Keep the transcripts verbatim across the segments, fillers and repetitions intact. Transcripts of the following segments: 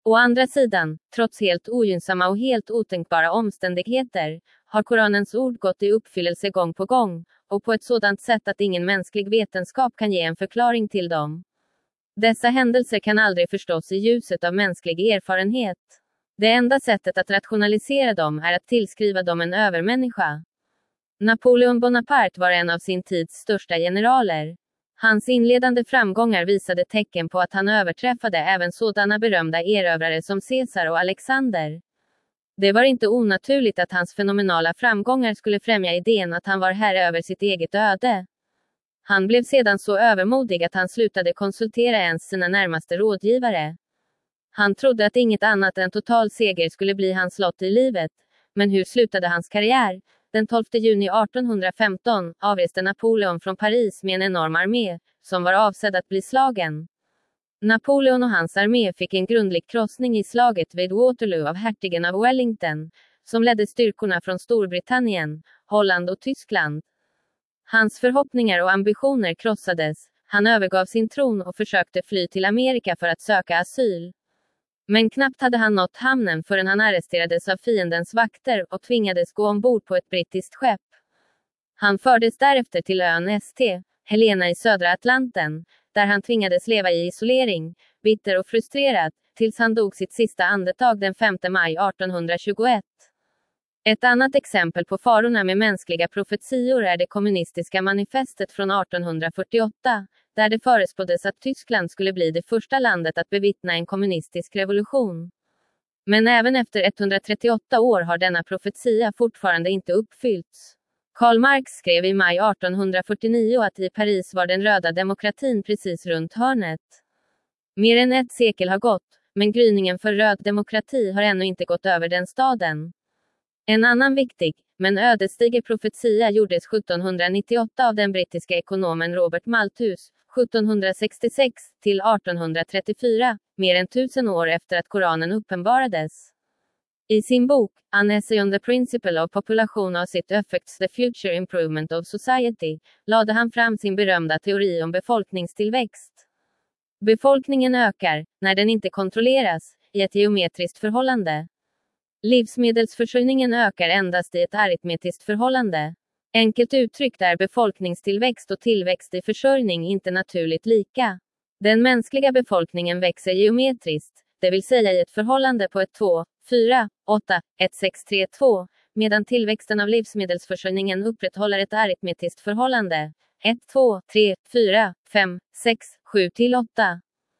Å andra sidan, trots helt ogynnsamma och helt otänkbara omständigheter, har Koranens ord gått i uppfyllelse gång på gång, och på ett sådant sätt att ingen mänsklig vetenskap kan ge en förklaring till dem. Dessa händelser kan aldrig förstås i ljuset av mänsklig erfarenhet. Det enda sättet att rationalisera dem är att tillskriva dem en övermänniska. Napoleon Bonaparte var en av sin tids största generaler. Hans inledande framgångar visade tecken på att han överträffade även sådana berömda erövrare som Caesar och Alexander. Det var inte onaturligt att hans fenomenala framgångar skulle främja idén att han var herre över sitt eget öde. Han blev sedan så övermodig att han slutade konsultera ens sina närmaste rådgivare. Han trodde att inget annat än total seger skulle bli hans lott i livet. Men hur slutade hans karriär? Den tolfte juni artonhundrafemton avreste Napoleon från Paris med en enorm armé, som var avsedd att bli slagen. Napoleon och hans armé fick en grundlig krossning i slaget vid Waterloo av hertigen av Wellington, som ledde styrkorna från Storbritannien, Holland och Tyskland. Hans förhoppningar och ambitioner krossades, han övergav sin tron och försökte fly till Amerika för att söka asyl. Men knappt hade han nått hamnen förrän han arresterades av fiendens vakter och tvingades gå ombord på ett brittiskt skepp. Han fördes därefter till ön St. Helena i södra Atlanten, där han tvingades leva i isolering, bitter och frustrerad, tills han dog sitt sista andetag den femte maj artonhundratjugoett. Ett annat exempel på farorna med mänskliga profetior är det kommunistiska manifestet från artonhundrafyrtioåtta, där det förespåddes att Tyskland skulle bli det första landet att bevittna en kommunistisk revolution. Men även efter etthundratrettioåtta år har denna profetia fortfarande inte uppfyllts. Karl Marx skrev i maj artonhundrafyrtionio att i Paris var den röda demokratin precis runt hörnet. Mer än ett sekel har gått, men gryningen för röd demokrati har ännu inte gått över den staden. En annan viktig, men ödesdiger profetia gjordes sjuttonhundranittioåtta av den brittiska ekonomen Robert Malthus, sjuttonhundrasextiosex till artonhundratrettiofyra, mer än tusen år efter att Koranen uppenbarades. I sin bok, An Essay on the Principle of Population as it Affects the Future Improvement of Society, lade han fram sin berömda teori om befolkningstillväxt. Befolkningen ökar, när den inte kontrolleras, i ett geometriskt förhållande. Livsmedelsförsörjningen ökar endast i ett aritmetiskt förhållande. Enkelt uttryckt är befolkningstillväxt och tillväxt i försörjning inte naturligt lika. Den mänskliga befolkningen växer geometriskt, det vill säga i ett förhållande på ett två, fyra, åtta, ett, sex, tre, två, medan tillväxten av livsmedelsförsörjningen upprätthåller ett aritmetiskt förhållande, ett, två, tre, fyra, fem, sex, sju till åtta.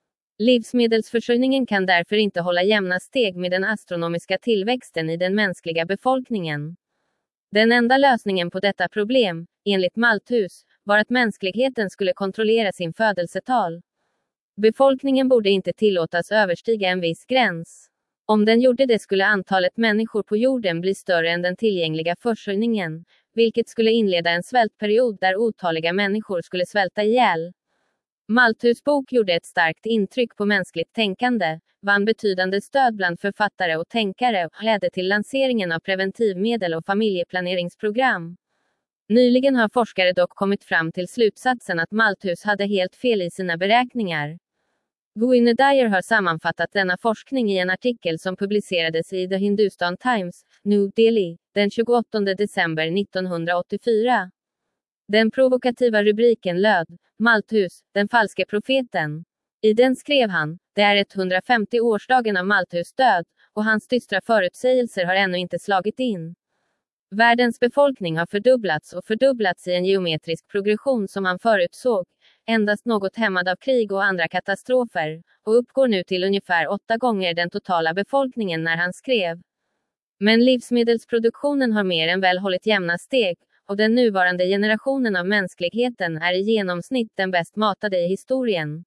Livsmedelsförsörjningen kan därför inte hålla jämna steg med den astronomiska tillväxten i den mänskliga befolkningen. Den enda lösningen på detta problem, enligt Malthus, var att mänskligheten skulle kontrollera sin födelsetal. Befolkningen borde inte tillåtas överstiga en viss gräns. Om den gjorde det skulle antalet människor på jorden bli större än den tillgängliga försörjningen, vilket skulle inleda en svältperiod där otaliga människor skulle svälta ihjäl. Malthus bok gjorde ett starkt intryck på mänskligt tänkande, vann betydande stöd bland författare och tänkare och ledde till lanseringen av preventivmedel och familjeplaneringsprogram. Nyligen har forskare dock kommit fram till slutsatsen att Malthus hade helt fel i sina beräkningar. Gwynne Dyer har sammanfattat denna forskning i en artikel som publicerades i The Hindustan Times, New Delhi, den tjugoåttonde december nittonhundraåttiofyra. Den provokativa rubriken löd, Malthus, den falske profeten. I den skrev han, det är etthundrafemtio-årsdagen av Malthus död, och hans dystra förutsägelser har ännu inte slagit in. Världens befolkning har fördubblats och fördubblats i en geometrisk progression som han förutsåg, endast något hämmad av krig och andra katastrofer, och uppgår nu till ungefär åtta gånger den totala befolkningen när han skrev. Men livsmedelsproduktionen har mer än väl hållit jämna steg, och den nuvarande generationen av mänskligheten är i genomsnitt den bäst matade i historien.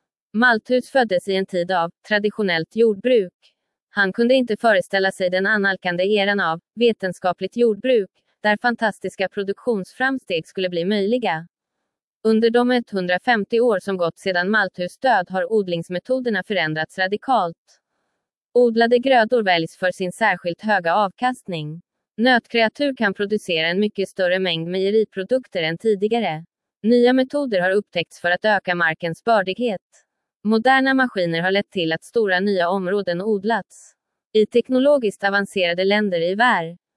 Malthus föddes i en tid av traditionellt jordbruk. Han kunde inte föreställa sig den annalkande eran av vetenskapligt jordbruk, där fantastiska produktionsframsteg skulle bli möjliga. Under de etthundrafemtio år som gått sedan Malthus död har odlingsmetoderna förändrats radikalt. Odlade grödor väljs för sin särskilt höga avkastning. Nötkreatur kan producera en mycket större mängd mejeriprodukter än tidigare. Nya metoder har upptäckts för att öka markens bördighet. Moderna maskiner har lett till att stora nya områden odlats. I teknologiskt avancerade länder i världen